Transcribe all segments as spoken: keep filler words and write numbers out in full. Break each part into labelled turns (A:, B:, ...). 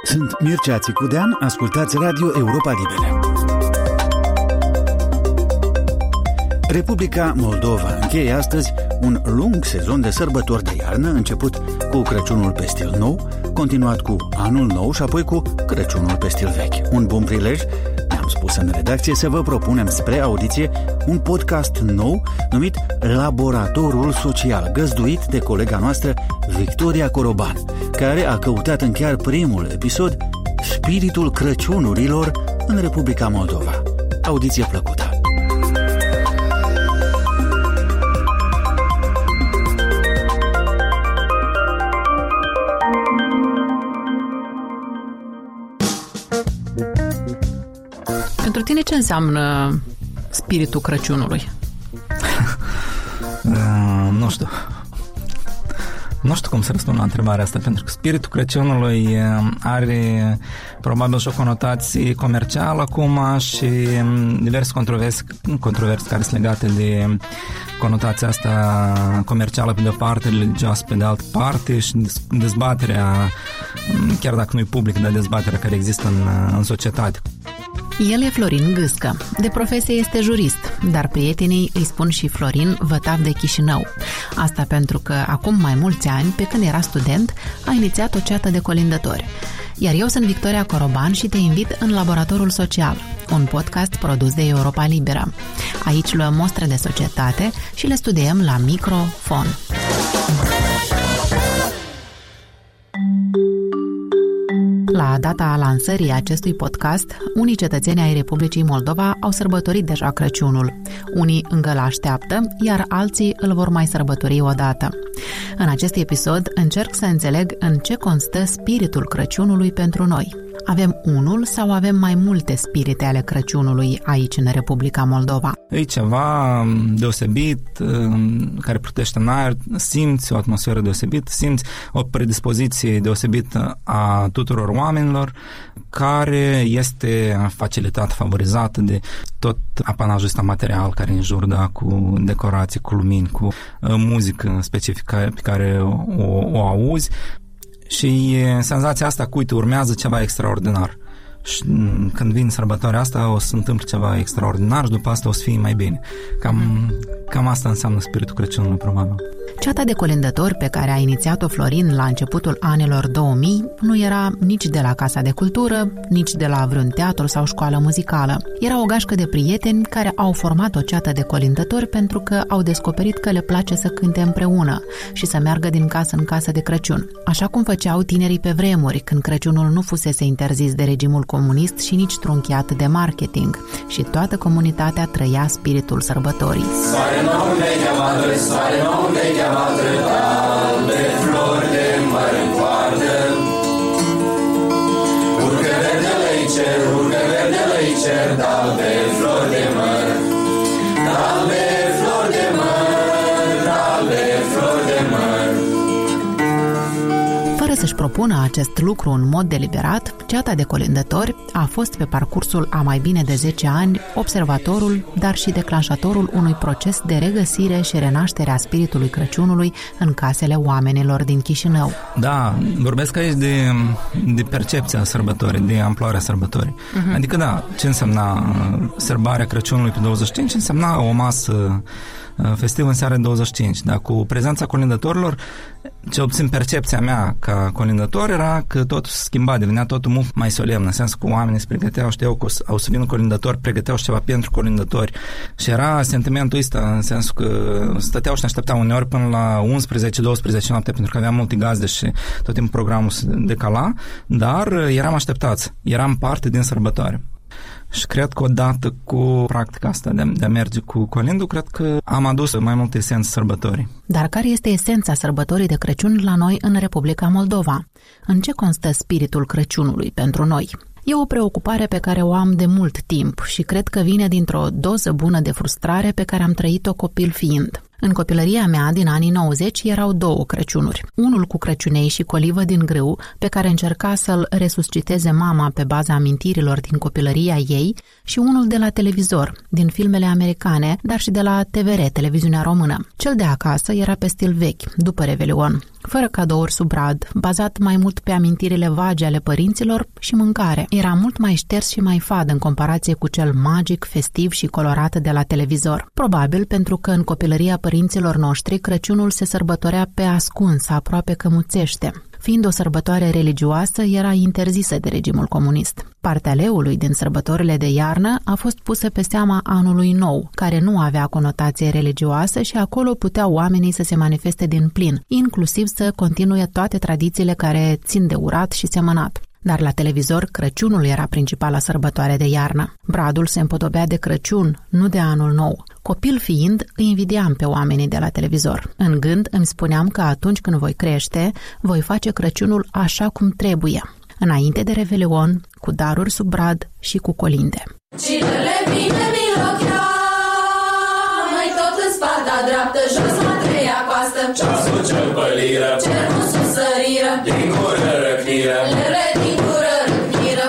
A: Sunt Mircea Țicudean, ascultați Radio Europa Liberă. Republica Moldova încheie astăzi un lung sezon de sărbători de iarnă, început cu Crăciunul pe stil nou, continuat cu Anul Nou și apoi cu Crăciunul pe stil vechi. Un bun prilej, ne-am spus în redacție, să vă propunem spre audiție un podcast nou numit Laboratorul Social, găzduit de colega noastră Victoria Coroban, care a căutat în chiar primul episod spiritul Crăciunurilor în Republica Moldova. Audiție plăcută!
B: Pentru tine ce înseamnă spiritul Crăciunului?
C: uh, nu știu. Nu știu cum să răspund la întrebarea asta, pentru că spiritul Crăciunului are probabil și o conotație comercială acum și diverse controverse, controverse care sunt legate de conotația asta comercială pe de o parte, religioasă pe de altă parte și dezbaterea, chiar dacă nu e publică, dar dezbaterea care există în, în societate.
B: El e Florin Gâscă. De profesie este jurist, dar prietenii îi spun și Florin Vătav de Chișinău. Asta pentru că acum mai mulți ani, pe când era student, a inițiat o ceată de colindători. Iar eu sunt Victoria Coroban și te invit în Laboratorul Social, un podcast produs de Europa Liberă. Aici luăm mostre de societate și le studiem la microfon. La data lansării acestui podcast, unii cetățeni ai Republicii Moldova au sărbătorit deja Crăciunul. Unii încă l-așteaptă, iar alții îl vor mai sărbători odată. În acest episod încerc să înțeleg în ce constă spiritul Crăciunului pentru noi. Avem unul sau avem mai multe spirite ale Crăciunului aici în Republica Moldova?
C: E ceva deosebit, care plutește în aer, simți o atmosferă deosebită, simți o predispoziție deosebită a tuturor oamenilor, care este facilitată, favorizată de tot apanajul ăsta material care în jur, da, cu decorații, cu lumini, cu muzică specifică pe care o, o auzi. Și senzația asta că, uite, urmează ceva extraordinar. Și când vin sărbătoarea asta, o să întâmple ceva extraordinar și după asta o să fie mai bine. Cam, cam asta înseamnă spiritul Crăciunului, probabil.
B: Ceata de colindători pe care a inițiat-o Florin la începutul anilor două mii nu era nici de la Casa de Cultură, nici de la vreun teatru sau școală muzicală. Era o gașcă de prieteni care au format o ceată de colindători pentru că au descoperit că le place să cânte împreună și să meargă din casă în casă de Crăciun. Așa cum făceau tinerii pe vremuri, când Crăciunul nu fusese interzis de regimul comunist și nici trunchiat de marketing. Și toată comunitatea trăia spiritul sărbătorii.
D: Soare nou vechea madre, soare nou vechea madre, de flori de măr în coardă. Urcă verdele-i cer, urcă verdele-i cer, de flori de măr, de flori de măr, de flori de măr.
B: Fără să-și propună acest lucru în mod deliberat, ceata de colindători a fost pe parcursul a mai bine de zece ani observatorul, dar și declanșatorul unui proces de regăsire și renaștere a spiritului Crăciunului în casele oamenilor din Chișinău.
C: Da, vorbesc aici de, de percepția sărbătorii, de amploarea sărbătorii. Uh-huh. Adică da, ce însemna sărbarea Crăciunului pe douăzeci și cinci? Însemna o masă festiv în seara de douăzeci și cinci, dar cu prezența colindătorilor, ce obțin percepția mea ca colindător era că totul se schimba, devenea totul mult mai solemn, în sensul că oamenii se pregăteau, știau că au să vină colindători, pregăteau ceva pentru colindători și era sentimentul ăsta, în sensul că stăteau și ne așteptau uneori până la unsprezece douăsprezece noapte, pentru că aveam multe gazde și tot timpul programul se decala, dar eram așteptați, eram parte din sărbătoare. Și cred că odată cu practica asta de, de a merge cu colindul, cred că am adus mai multe esențe sărbătorii.
B: Dar care este esența sărbătorii de Crăciun la noi în Republica Moldova? În ce constă spiritul Crăciunului pentru noi? E o preocupare pe care o am de mult timp și cred că vine dintr-o doză bună de frustrare pe care am trăit-o copil fiind. În copilăria mea din anii nouăzeci erau două Crăciunuri. Unul cu crăciunei și colivă din grâu, pe care încerca să-l resusciteze mama pe baza amintirilor din copilăria ei, și unul de la televizor, din filmele americane, dar și de la T V R, televiziunea română. Cel de acasă era pe stil vechi, după Revelion. fără cadouri sub brad, bazat mai mult pe amintirile vagi ale părinților și mâncare. Era mult mai șters și mai fad în comparație cu cel magic, festiv și colorat de la televizor. Probabil pentru că în copilăria părinților noștri Crăciunul se sărbătorea pe ascuns, aproape cămuțește. Fiind o sărbătoare religioasă, era interzisă de regimul comunist. Partea leului din sărbătorile de iarnă a fost pusă pe seama anului nou, care nu avea conotație religioasă și acolo puteau oamenii să se manifeste din plin, inclusiv să continue toate tradițiile care țin de urat și semănat. Dar la televizor, Crăciunul era principala sărbătoare de iarnă. Bradul se împodobea de Crăciun, nu de anul nou. Copil fiind, îi invidiam pe oamenii de la televizor. În gând îmi spuneam că atunci când voi crește, voi face Crăciunul așa cum trebuie, înainte de Revelion, cu daruri sub brad și cu colinde.
E: Cinele bine milochea, mai tot în spada dreaptă, jos la treia coastă.
D: Ceasul cel păliră,
E: Cerul sus săriră,
D: din gură răcniră,
E: lele din gură răcniră.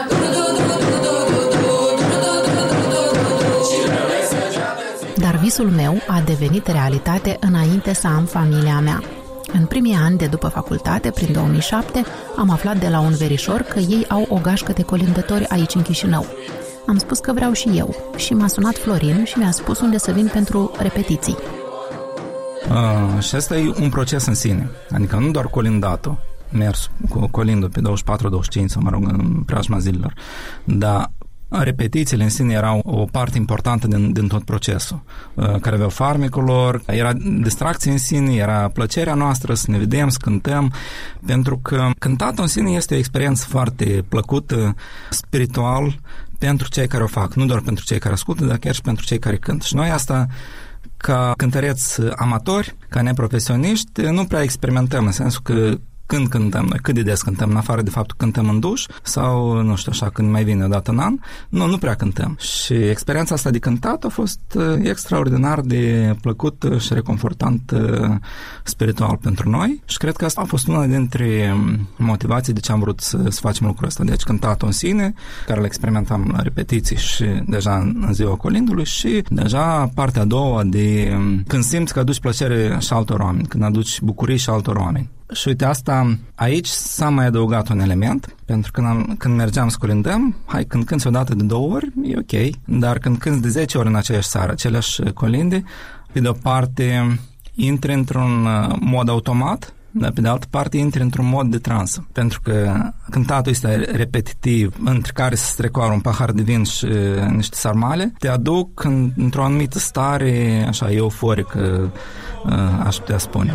B: Dar visul meu a devenit realitate înainte să am familia mea. În primii ani de după facultate, prin două mii șapte, am aflat de la un verișor că ei au o gașcă de colindători aici în Chișinău. Am spus că vreau și eu și m-a sunat Florin și mi-a spus unde să vin pentru repetiții.
C: Uh, și asta e un proces în sine, adică nu doar colindatul, mers cu colindul pe douăzeci și patru douăzeci și cinci, sau mă rog, în preajma zilelor, dar repetițiile în sine erau o parte importantă din, din tot procesul, uh, care aveau farmecul lor, era distracție în sine, era plăcerea noastră să ne vedem, să cântăm, pentru că cântatul în sine este o experiență foarte plăcută, spiritual, pentru cei care o fac, nu doar pentru cei care ascultă, dar chiar și pentru cei care cântă. Și noi asta, ca cântăreți amatori, ca neprofesioniști, nu prea experimentăm, în sensul că când cântăm noi, cât de des cântăm, în afară de faptul că cântăm în duș sau, nu știu, așa, când mai vine o dată în an, nu, nu prea cântăm. Și experiența asta de cântat a fost extraordinar de plăcut și reconfortant spiritual pentru noi și cred că asta a fost una dintre motivații de ce am vrut să, să facem lucrul ăsta. Deci cântatul în sine, care îl experimentam la repetiții și deja în ziua colindului și deja partea a doua de când simți că aduci plăcere și altor oameni, când aduci bucurii și altor oameni. Și uite, asta aici s-a mai adăugat un element, pentru că când, când mergeam să colindăm, hai, când cânti o dată de două ori, e ok, dar când cânti de zece ori în aceeași seară, aceleași colinde, pe de o parte intri într-un mod automat, dar pe de altă parte intri într-un mod de transă, pentru că cântatul este repetitiv, între care se strecoară un pahar de vin și niște sarmale, te aduc în, într-o anumită stare, așa, euforică, aș putea spune.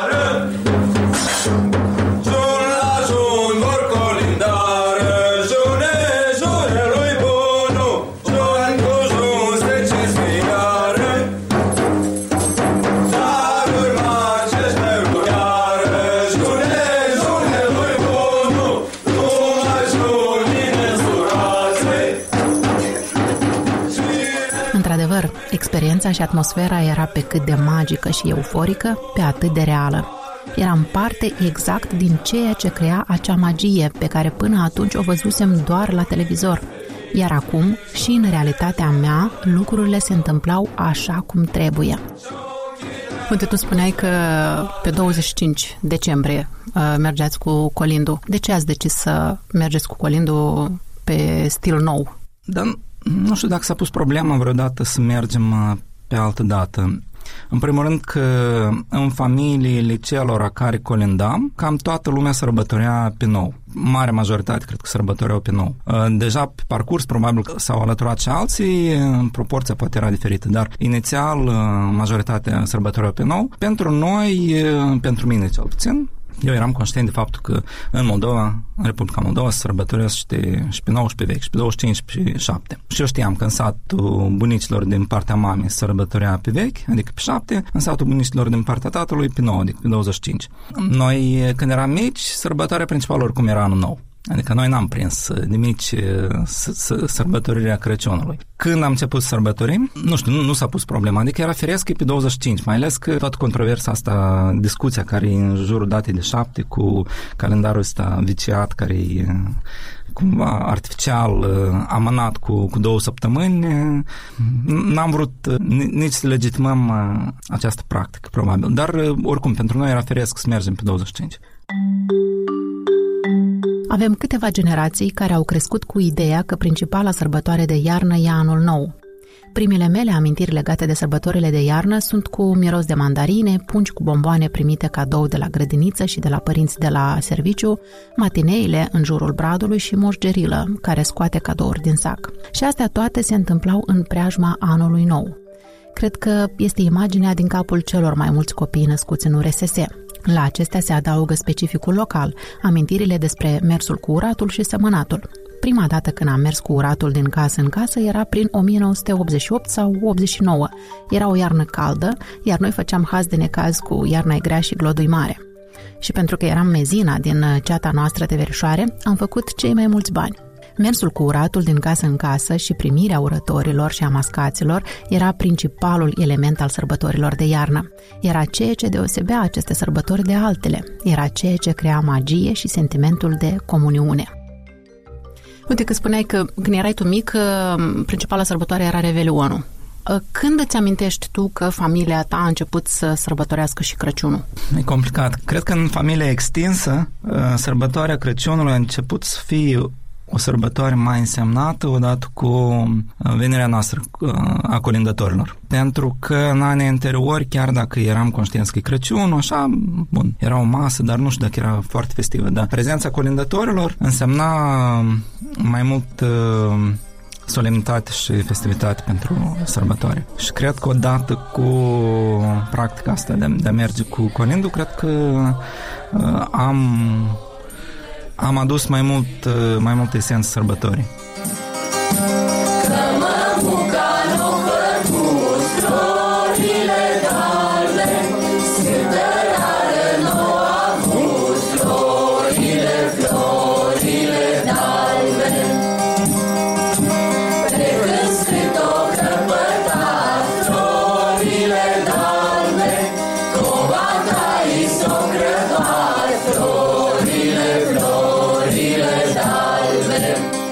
B: Într-adevăr, experiența și atmosfera era pe cât de magică și euforică, pe atât de reală. Eram parte exact din ceea ce crea acea magie pe care până atunci o văzusem doar la televizor. Iar acum, și în realitatea mea, lucrurile se întâmplau așa cum trebuie. Uite, tu spuneai că pe douăzeci și cinci decembrie uh, mergeați cu colindul. De ce ați decis să mergeți cu colindul pe stil nou?
C: Dar nu știu dacă s-a pus problema vreodată să mergem pe altă dată. În primul rând că în familiile celor care colindam, cam toată lumea sărbătorea pe nou. Marea majoritate cred că sărbătoreau pe nou. Deja pe parcurs probabil că s-au alăturat și alții, în proporția poate era diferită, dar inițial majoritatea sărbătoreau pe nou. Pentru noi, pentru mine cel puțin, eu eram conștient de faptul că în Moldova, în Republica Moldova, se sărbătoresc și pe nou și pe vechi, și pe douăzeci și cinci și pe șapte. Și eu știam că în satul bunicilor din partea mamei se sărbătorea pe vechi, adică pe șapte, în satul bunicilor din partea tatălui pe nouă, adică pe douăzeci și cinci. Noi, când eram mici, sărbătoarea principală oricum era anul nou. Adică noi n-am prins de mici sărbătorirea Crăciunului. Când am început să sărbătorim, nu știu, nu, nu s-a pus problema, adică era firesc pe douăzeci și cinci, mai ales că toată controversa asta, discuția care e în jurul datei de șapte cu calendarul ăsta viciat, care e cumva artificial amânat cu, cu două săptămâni, n-am vrut nici să legitimăm această practică, probabil. Dar, oricum, pentru noi era firesc să mergem pe douăzeci și cinci.
B: Avem câteva generații care au crescut cu ideea că principala sărbătoare de iarnă e Anul Nou. Primele mele amintiri legate de sărbătorile de iarnă sunt cu miros de mandarine, pungi cu bomboane primite cadou de la grădiniță și de la părinți de la serviciu, matineile în jurul bradului și Moș Gerilă, care scoate cadouri din sac. Și astea toate se întâmplau în preajma Anului Nou. Cred că este imaginea din capul celor mai mulți copii născuți în U R S S. La acestea se adaugă specificul local, amintirile despre mersul cu uratul și sămănatul. Prima dată când am mers cu uratul din casă în casă era prin o mie nouă sute optzeci și opt sau optzeci și nouă. Era o iarnă caldă, iar noi făceam haz de necaz cu Iarna-i grea și Glodui mare. Și pentru că eram mezina din ceata noastră de verișoare, am făcut cei mai mulți bani. Mersul cu uratul din casă în casă și primirea urătorilor și a mascaților era principalul element al sărbătorilor de iarnă. Era ceea ce deosebea aceste sărbători de altele. Era ceea ce crea magie și sentimentul de comuniune. Uite că spuneai că când erai tu mic, principala sărbătoare era Revelionul. Când îți amintești tu că familia ta a început să sărbătorească și Crăciunul?
C: E complicat. Cred că în familia extinsă, sărbătoarea Crăciunului a început să fie o sărbătoare mai însemnată odată cu venirea noastră a colindătorilor. Pentru că în anii anteriori, chiar dacă eram conștienți că e Crăciunul, așa, bun, era o masă, dar nu știu dacă era foarte festivă, dar prezența colindătorilor însemna mai mult uh, solemnitate și festivitate pentru sărbătoare. Și cred că odată cu practica asta de, de a merge cu colindul, cred că uh, am am adus mai mult, mai mult esență sărbătorii.
E: Că mă buca nu hărbuț, florile dalbe, scântărare nu avut, florile, florile dalbe. Pe când scânt-o crăpătat, florile dalbe, covata-i s-o crăpat, florile, florile dalbe.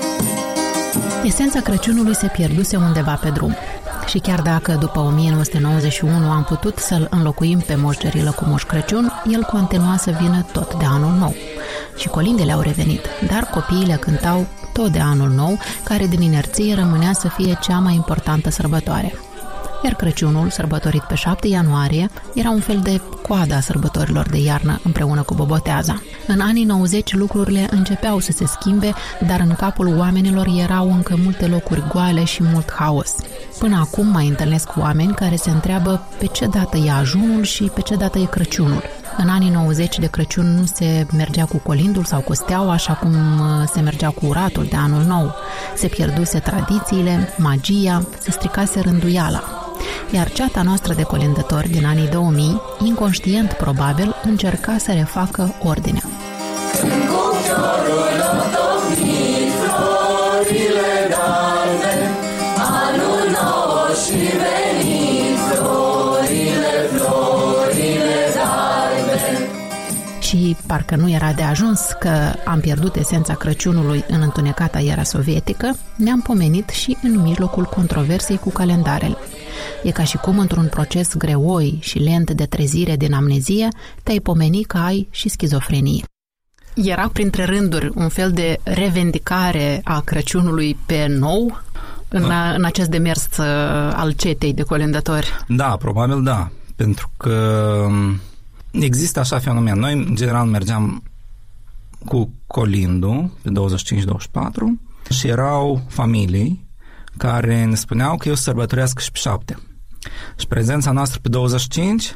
B: Esența Crăciunului se pierduse undeva pe drum. Și chiar dacă după o mie nouă sute nouăzeci și unu am putut să-l înlocuim pe Moș Gerilă cu Moș Crăciun, el continua să vină tot de Anul Nou. Și colindele au revenit, dar copiii le cântau tot de Anul Nou, care din inerție rămânea să fie cea mai importantă sărbătoare. Iar Crăciunul, sărbătorit pe șapte ianuarie, era un fel de coada a sărbătorilor de iarnă împreună cu Boboteaza. În anii nouăzeci lucrurile începeau să se schimbe, dar în capul oamenilor erau încă multe locuri goale și mult haos. Până acum mai întâlnesc oameni care se întreabă pe ce dată e ajunul și pe ce dată e Crăciunul. În anii nouăzeci de Crăciun nu se mergea cu colindul sau cu steaua așa cum se mergea cu uratul de Anul Nou. Se pierduse tradițiile, magia, se stricase rânduiala. Iar ceata noastră de colindători din anii două mii, inconștient probabil, încerca să refacă ordinea.
E: Când cuptorul octocnit, florile dalbe, Anul Nou și venit, florile, florile dalbe.
B: Și parcă nu era de ajuns că am pierdut esența Crăciunului în întunecata era sovietică, ne-am pomenit și în mijlocul controversei cu calendarele. E ca și cum într-un proces greoi și lent de trezire din amnezie, te-ai pomeni că ai și schizofrenie. Era printre rânduri un fel de revendicare a Crăciunului pe nou în, a, în acest demers uh, al cetei de colindători?
C: Da, probabil da, pentru că există așa fenomen. Noi, în general, mergeam cu colindul pe douăzeci și cinci douăzeci și patru și erau familii care ne spuneau că eu sărbătoresc și pe șapte. Și prezența noastră pe douăzeci și cinci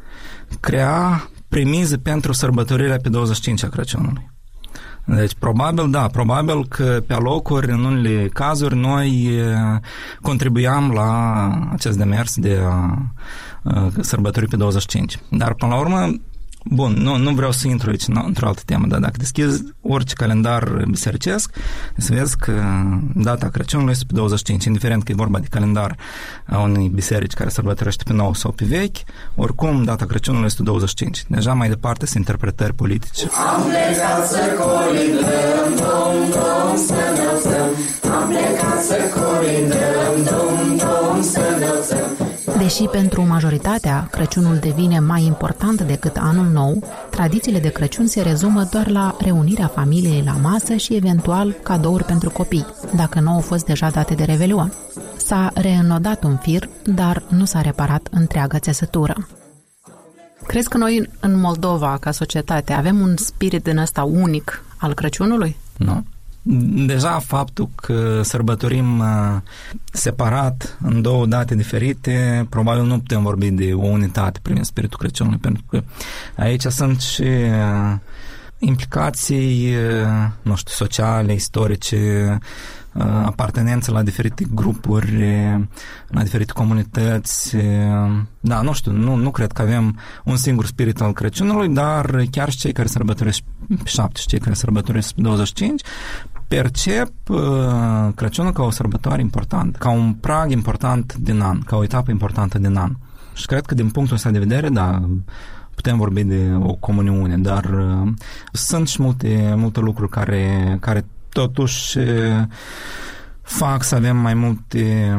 C: crea premize pentru sărbătorirea pe douăzeci și cinci a Crăciunului. Deci, probabil, da, probabil că pe alocuri, în unele cazuri, noi contribuiam la acest demers de a, a sărbători pe douăzeci și cinci. Dar, până la urmă, bun, nu, nu vreau să intru aici într-o altă temă, dar dacă deschizi orice calendar bisericesc, să vezi că data Crăciunului este pe douăzeci și cinci, indiferent că e vorba de calendar a unei biserici care sărbătorește pe nou sau pe vechi, oricum data Crăciunului este douăzeci și cinci. Deja mai departe sunt interpretări politice.
E: Am plecat să colindăm, dom, dom,
D: noi dăm, dum, dum, să înălțăm.
B: Deși pentru majoritatea Crăciunul devine mai important decât Anul Nou, tradițiile de Crăciun se rezumă doar la reunirea familiei la masă și eventual cadouri pentru copii, dacă nu au fost deja date de Revelion. S-a reînnodat un fir, dar nu s-a reparat întreaga țesătură. Crezi că noi în Moldova, ca societate, avem un spirit din ăsta unic al Crăciunului?
C: Nu. Deja faptul că sărbătorim separat în două date diferite, probabil nu putem vorbi de o unitate prin spiritul Crăciunului, pentru că aici sunt și implicații, nu știu, sociale, istorice, apartenență la diferite grupuri, la diferite comunități. Da, nu știu, nu, nu cred că avem un singur spirit al Crăciunului, dar chiar și cei care sărbătoresc pe șapte și cei care sărbătoresc pe douăzeci și cinci percep Crăciunul ca o sărbătoare importantă, ca un prag important din an, ca o etapă importantă din an. Și cred că din punctul ăsta de vedere, da, putem vorbi de o comuniune, dar uh, sunt și multe, multe lucruri care, care totuși uh, fac să avem mai multe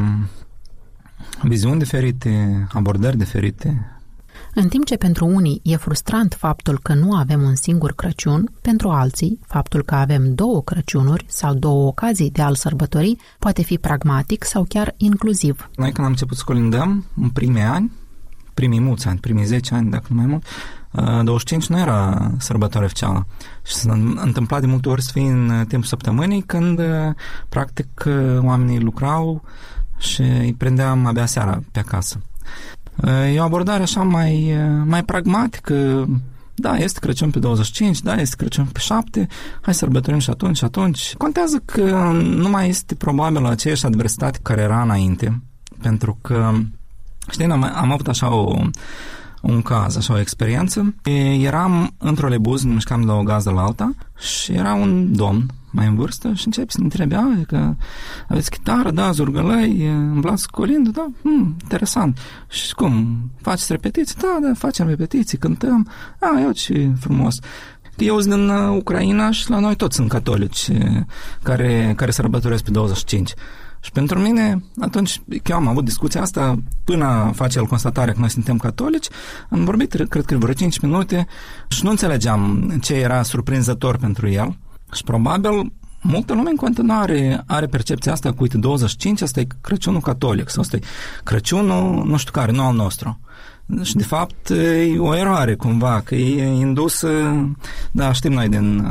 C: viziuni diferite, abordări diferite.
B: În timp ce pentru unii e frustrant faptul că nu avem un singur Crăciun, pentru alții, faptul că avem două Crăciunuri sau două ocazii de a-l sărbători poate fi pragmatic sau chiar inclusiv.
C: Noi când am început să colindăm, în primii ani, primii mulți ani, primii zece ani, dacă nu mai mult, douăzeci și cinci nu era sărbătoare oficială. Și s-a întâmplat de multe ori să fie în timpul săptămânii, când practic oamenii lucrau și îi prendeam abia seara pe acasă. E o abordare așa mai, mai pragmatică. Da, este Crăciun pe douăzeci și cinci, da, este Crăciun pe șapte, hai să sărbătorim și atunci și atunci. Contează că nu mai este probabil aceeași adversitate care era înainte, pentru că, știi, am, am avut așa o, un caz, așa o experiență. Eram într-o lebuz, ne mișcam de la o gazdă la alta și era un domn mai în vârstă și începe să ne întrebe, că aveți chitară, da, zurgălăi, îmblați colindă, da, hmm, interesant. Și cum, faceți repetiții? Da, da, facem repetiții, cântăm. A, eu ce frumos. Eu sunt din Ucraina și la noi toți sunt catolici care, care sărbătoresc pe douăzeci și cinci. Și pentru mine, atunci, eu am avut discuția asta până face el constatarea că noi suntem catolici, am vorbit, cred că vreo cinci minute și nu înțelegeam ce era surprinzător pentru el. Și probabil multă lume în continuare are percepția asta că, uite, douăzeci și cinci, asta e Crăciunul catolic, sau asta e Crăciunul, nu știu care, nu al nostru. Și, de fapt, e o eroare, cumva, că e indusă, da, știm noi, din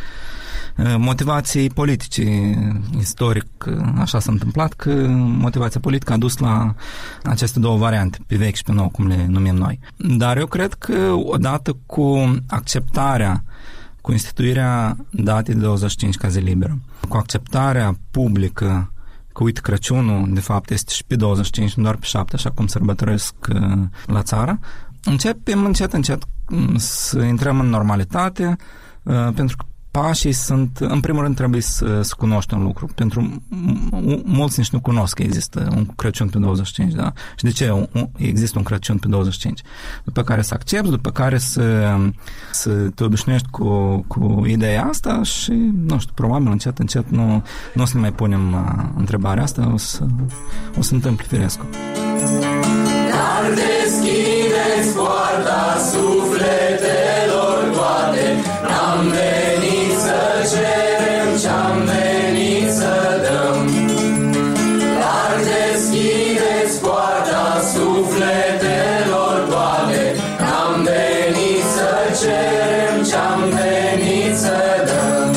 C: motivații politice, istoric, așa s-a întâmplat, că motivația politică a dus la aceste două variante, pe vechi și pe nou, cum le numim noi. Dar eu cred că, odată cu acceptarea, cu instituirea datei de douăzeci și cinci ca zi liberă, cu acceptarea publică că, uite, Crăciunul, de fapt, este și pe douăzeci și cinci, nu doar pe șapte, așa cum sărbătoresc la țară, începem încet, încet să intrăm în normalitate, pentru că pașii sunt, în primul rând trebuie să, să cunoști un lucru. Pentru mulți nici nu cunosc că există un Crăciun pe douăzeci și cinci, da? Și de ce există un Crăciun pe douăzeci și cinci? După care să accepti, după care să, să te obișnuiești cu, cu ideea asta și, nu știu, probabil încet, încet nu, nu o să ne mai punem întrebarea asta, o să, o să întâmple firesc.
D: Dar deschideți poarta sufletelor toate, n-am venit să cerem ce-am venit să dăm. Dar deschideți poarta sufletelor toate, n-am venit să cerem ce-am venit să dăm.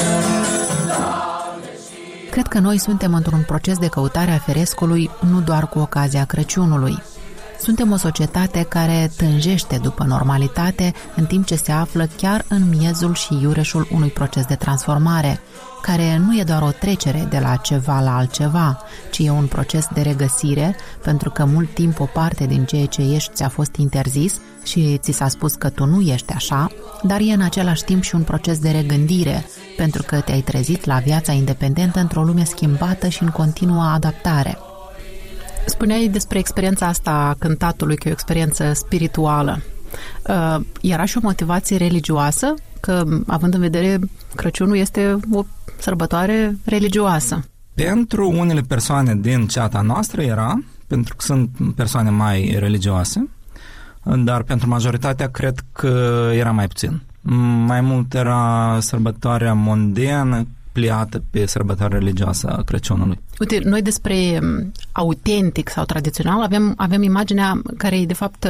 B: Cred că noi suntem într-un proces de căutare a ferescului nu doar cu ocazia Crăciunului. Suntem o societate care tânjește după normalitate, în timp ce se află chiar în miezul și iureșul unui proces de transformare, care nu e doar o trecere de la ceva la altceva, ci e un proces de regăsire, pentru că mult timp o parte din ceea ce ești ți-a fost interzis și ți s-a spus că tu nu ești așa, dar e în același timp și un proces de regândire, pentru că te-ai trezit la viața independentă într-o lume schimbată și în continuă adaptare. Spuneai despre experiența asta a cântatului, că e o experiență spirituală. Uh, era și o motivație religioasă? Că, având în vedere, Crăciunul este o sărbătoare religioasă.
C: Pentru unele persoane din ceata noastră era, pentru că sunt persoane mai religioase, dar pentru majoritatea cred că era mai puțin. Mai mult era sărbătoarea mondiană pliată pe sărbătoarea religioasă a Crăciunului.
B: Uite, noi despre autentic sau tradițional avem, avem imaginea care de fapt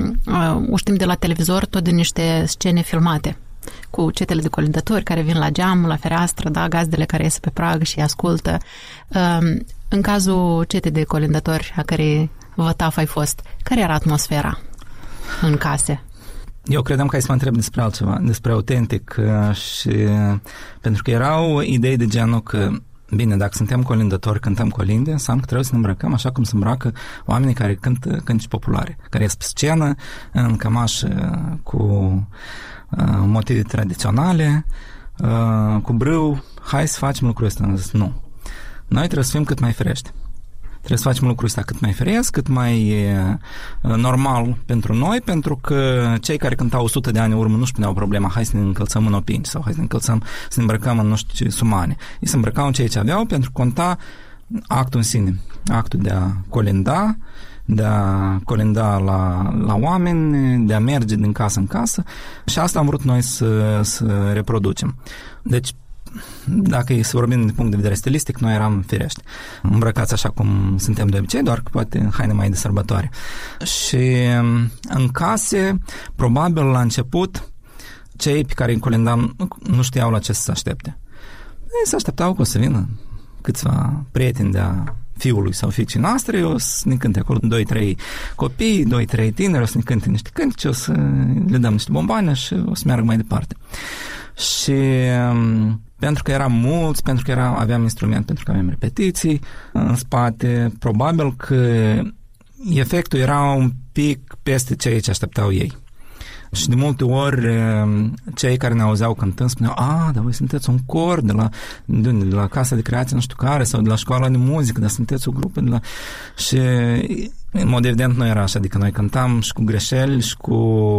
B: o știm de la televizor, tot din niște scene filmate cu cetele de colindători care vin la geam, la fereastră, da, gazdele care ies pe prag și ascultă. În cazul cetei de colindători a cărei vătaf ai fost, care era atmosfera în case?
C: Eu credeam că ai să mă întreb despre altceva, despre autentic și pentru că erau idei de genul că bine, dacă suntem colindători, cântăm colinde, înseamnă că trebuie să ne îmbrăcăm așa cum se îmbracă oamenii care cântă cântece populare, care ies pe scenă în cămașă cu uh, motive tradiționale, uh, cu brâu, hai să facem lucrul ăsta. Am zis, nu. Noi trebuie să fim cât mai ferești. Trebuie să facem lucrul ăsta cât mai feresc, cât mai e, normal pentru noi, pentru că cei care cântau o sută de ani în urmă nu-și puneau problema, hai să ne încălțăm în opinci sau hai să ne încălțăm, să ne îmbrăcăm în nu știu ce sumane. Ei se îmbrăcau în ceea ce aveau pentru că conta actul în sine, actul de a colenda, de a colenda la, la oameni, de a merge din casă în casă și asta am vrut noi să, să reproducem. Deci, dacă e să vorbim din punct de vedere stilistic, noi eram firești, îmbrăcați așa cum suntem de obicei, doar că poate în haine mai de sărbătoare. Și în case, probabil la început, cei pe care îi colindam nu știau la ce să se aștepte. Ei se așteptau că o să vină câțiva prieteni de-a fiului sau fiicii noastre, o să ne cânte acolo doi trei copii, doi trei tineri, o să ne cânte niște cântece, o să le dăm niște bomboane și o să meargă mai departe. Și pentru că eram mulți, pentru că era, aveam instrument, pentru că aveam repetiții în spate, probabil că efectul era un pic peste ceea ce așteptau ei. Și de multe ori cei care ne auzeau cântând spuneau, a, dar voi sunteți un cor de la, de, de la Casa de Creație nu știu care sau de la școala de muzică, dar sunteți o grupă de la... Și în mod evident nu era așa, adică noi cântam și cu greșeli și cu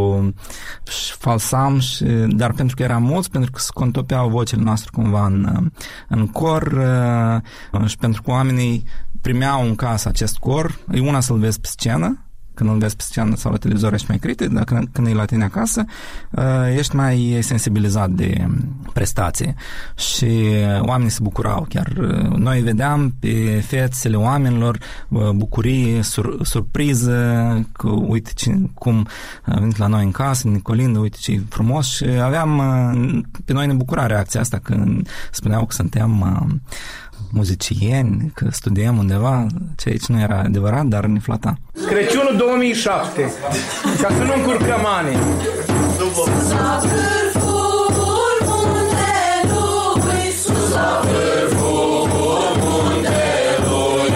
C: și falsam, și, dar pentru că eram mulți, pentru că se contopeau vocile noastre cumva în, în cor și pentru că oamenii primeau în casă acest cor, e una să-l vezi pe scenă, când îl vezi pe scenă sau la televizor ești mai critic, dar când, când e la tine acasă ești mai sensibilizat de prestație și oamenii se bucurau chiar. Noi vedeam pe fețele oamenilor bucurie, sur, surpriză, că uite ce, cum a venit la noi în casă, Nicolindă, uite ce frumos, și aveam, pe noi ne bucura reacția asta când spuneau că suntem muzicieni, că studiem undeva, ceea ce nu era adevărat, dar ne flata.
F: Crăciunul două mii șapte, ca să nu încurcăm ani.
E: Sus la vârful muntelui, sus la vârful muntelui.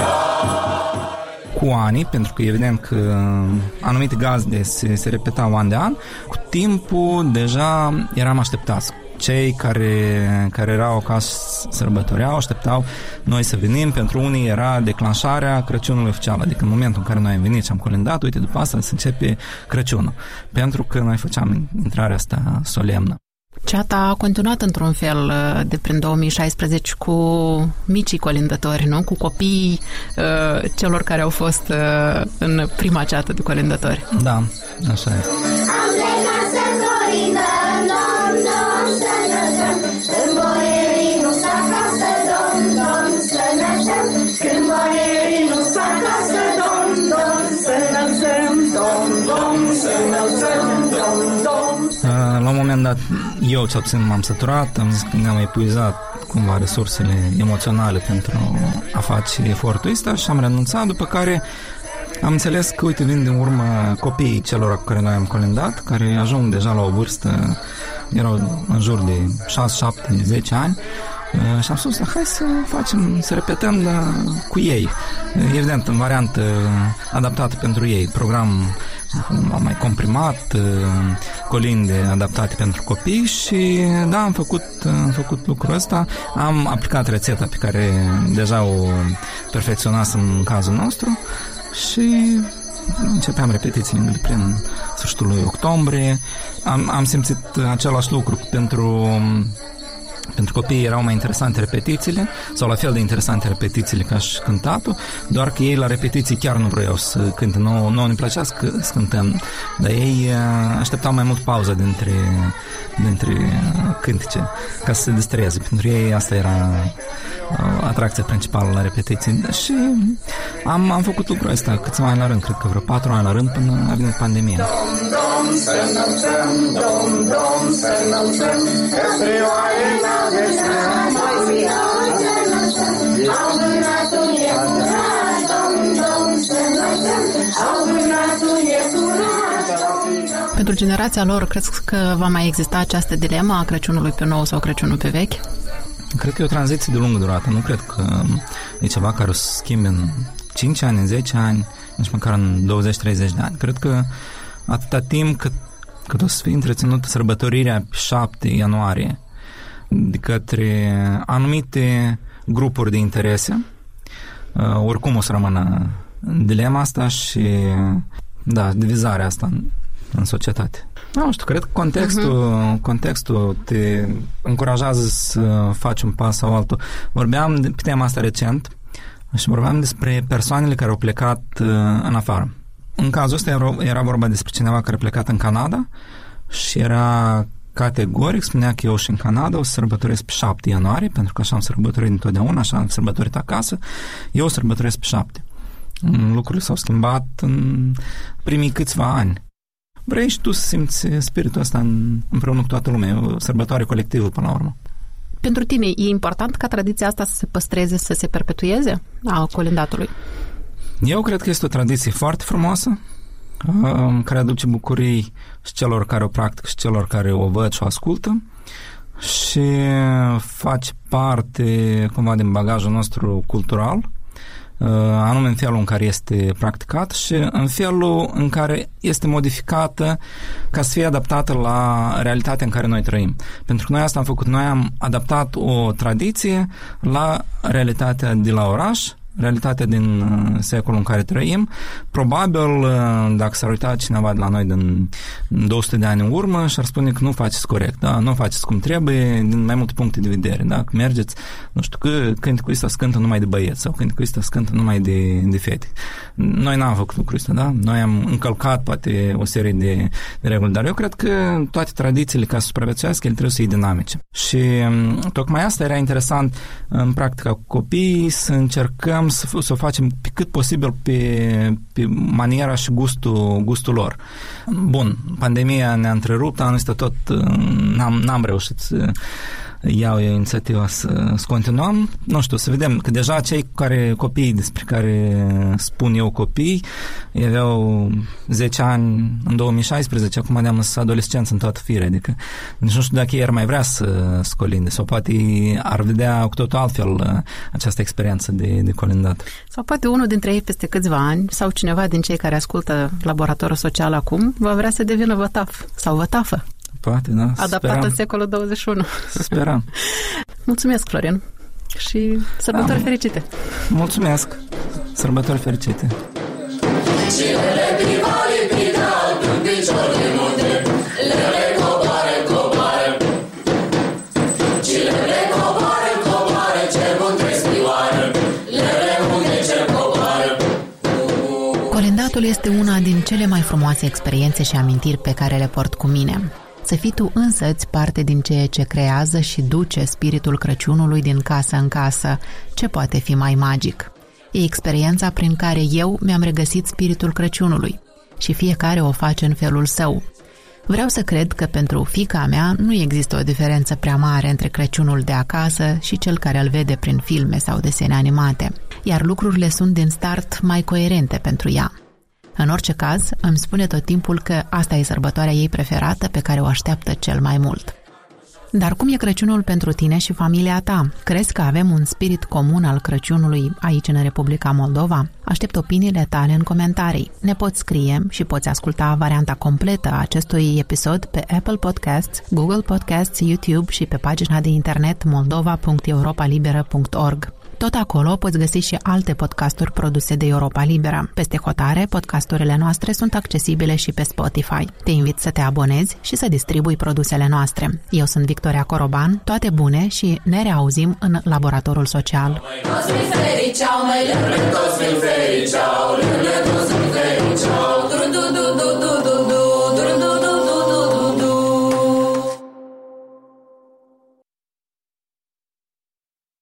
C: Cu anii, pentru că evident că anumite gazde se, se repetau an de an, cu timpul deja eram așteptați. Cei care, care erau acasă sărbătoreau, așteptau noi să venim. Pentru unii era declanșarea Crăciunului oficial, adică în momentul în care noi am venit și am colindat, uite, după asta se începe Crăciunul, pentru că noi făceam intrarea asta solemnă.
B: Ceata a continuat într-un fel de prin două mii șaisprezece cu micii colindători, nu? Cu copiii uh, celor care au fost uh, în prima ceată de colindători.
C: Da, așa este.
E: Am plecat să colindăm, dom, dom, să năsăm, când boierii nu s-a acasă, dom, dom, să năsăm, când boierii nu s-a acasă, dom, dom, să năsăm, dom, dom, să năsăm, dom, dom.
C: La un moment dat, eu cel puțin m-am săturat, am zis că ne-am epuizat cumva resursele emoționale pentru a face efortul ăsta și am renunțat, după care am înțeles că, uite, vin din urmă copiii celor cu care noi am colindat, care ajung deja la o vârstă, erau în jur de șase, șapte, zece ani, și am spus, hai să facem, să repetăm dar cu ei. Evident, în variantă adaptată pentru ei, program mai comprimat, colinde adaptate pentru copii și da, am făcut, am făcut lucrul ăsta, am aplicat rețeta pe care deja o perfecționasem în cazul nostru și începeam repetițiile de prin sfârșitul lui octombrie. Am, am simțit același lucru pentru Pentru copii erau mai interesante repetițiile, sau la fel de interesante repetițiile ca și cântatul, doar că ei la repetiții chiar nu vreau să cânte, nu, nu ne plăcea să, să cântăm, dar ei așteptau mai mult pauza dintre, dintre cântice, ca să se distreze. Pentru ei asta era atracția principală la repetiții. Și am, am făcut lucrul ăsta câțiva ani la rând, cred că vreo patru ani la rând, până a venit pandemia.
B: Pentru generația lor, crezi că va mai exista această dilemă a Crăciunului pe nou sau Crăciunul pe vechi?
C: Cred că e o tranziție de lungă durată. Nu cred că e ceva care o să schimbe în cinci ani, în zece ani, nici măcar în douăzeci treizeci de ani. Cred că atâta timp cât, cât o să fie întreținută sărbătorirea șapte ianuarie de către anumite grupuri de interese, oricum o să rămână dilema asta și da, divizarea asta în, în societate. Nu știu, cred că contextul, uh-huh. contextul te încurajează să faci un pas sau altul. Vorbeam de, pe tema asta recent și vorbeam despre persoanele care au plecat uh, în afară. În cazul ăsta era, era vorba despre cineva care a plecat în Canada și era categoric, spunea că eu și în Canada o să sărbătoresc pe șapte ianuarie, pentru că așa am sărbătorit întotdeauna, așa am sărbătorit acasă, eu o sărbătoresc pe șapte. Lucrurile s-au schimbat în primii câțiva ani. Vrei și tu să simți spiritul ăsta în, împreună cu toată lumea, e o sărbătoare colectivă până la urmă.
B: Pentru tine e important ca tradiția asta să se păstreze, să se perpetueze a colindatului?
C: Eu cred că este o tradiție foarte frumoasă, care aduce bucurii și celor care o practică și celor care o văd și o ascultă și face parte cumva din bagajul nostru cultural, anume în felul în care este practicat și în felul în care este modificată ca să fie adaptată la realitatea în care noi trăim. Pentru că noi asta am făcut, noi am adaptat o tradiție la realitatea de la oraș, realitatea din secolul în care trăim. Probabil, dacă s-ar uita cineva de la noi din două sute de ani în urmă și ar spune că nu faceți corect, da? Nu faceți cum trebuie din mai multe puncte de vedere. Da? Că mergeți, nu știu, că cânticul ăsta scântă numai de băieți sau cânticul ăsta scântă numai de, de fete. Noi n-am făcut lucrul ăsta, da? Noi am încălcat poate o serie de, de reguli, dar eu cred că toate tradițiile, ca să supraviețuiască, ele trebuie să fie dinamice. Și tocmai asta era interesant în practica cu copiii, să încercăm să, să o facem pe cât posibil pe, pe maniera și gustul, gustul lor. Bun, pandemia ne-a întrerupt, anul ăsta tot n-am, n-am reușit să iau eu inițiativa să, să continuăm. Nu știu, să vedem că deja cei care, copiii despre care spun eu copii, aveau zece ani în două mii șaisprezece, acum de-am lăsat adolescență în toată firea, adică nici nu știu dacă ei ar mai vrea să, să colinde sau poate ar vedea cu totul altfel această experiență de, de colindat.
B: Sau poate unul dintre ei peste câțiva ani sau cineva din cei care ascultă Laboratorul Social acum va vrea să devină vătaf sau vătafă.
C: Poate, da.
B: Adaptat în secolul douăzeci și unu.
C: Sperăm.
B: Mulțumesc, Florin. Și sărbători
C: da,
B: fericite.
C: Mulțumesc. Sărbători fericite.
D: Cine privare prinal în picior de munte, lele coboare, coboare. Cine le coboare, coboare, cel munte spioară, lele munte cel coboare.
B: Colindatul este una din cele mai frumoase experiențe și amintiri pe care le port cu mine. Să fii tu însăți parte din ceea ce creează și duce spiritul Crăciunului din casă în casă, ce poate fi mai magic. E experiența prin care eu mi-am regăsit spiritul Crăciunului și fiecare o face în felul său. Vreau să cred că pentru fiica mea nu există o diferență prea mare între Crăciunul de acasă și cel care îl vede prin filme sau desene animate, iar lucrurile sunt din start mai coerente pentru ea. În orice caz, îmi spune tot timpul că asta e sărbătoarea ei preferată pe care o așteaptă cel mai mult. Dar cum e Crăciunul pentru tine și familia ta? Crezi că avem un spirit comun al Crăciunului aici în Republica Moldova? Aștept opiniile tale în comentarii. Ne poți scrie și poți asculta varianta completă a acestui episod pe Apple Podcasts, Google Podcasts, YouTube și pe pagina de internet moldova punct europa liberă punct org. Tot acolo poți găsi și alte podcasturi produse de Europa Liberă. Peste hotare, podcasturile noastre sunt accesibile și pe Spotify. Te invit să te abonezi și să distribui produsele noastre. Eu sunt Victoria Coroban, toate bune și ne reauzim în Laboratorul Social.
D: Toți mi fericiau, mai lângă toți mi fericiau, lângă toți mi fericiau.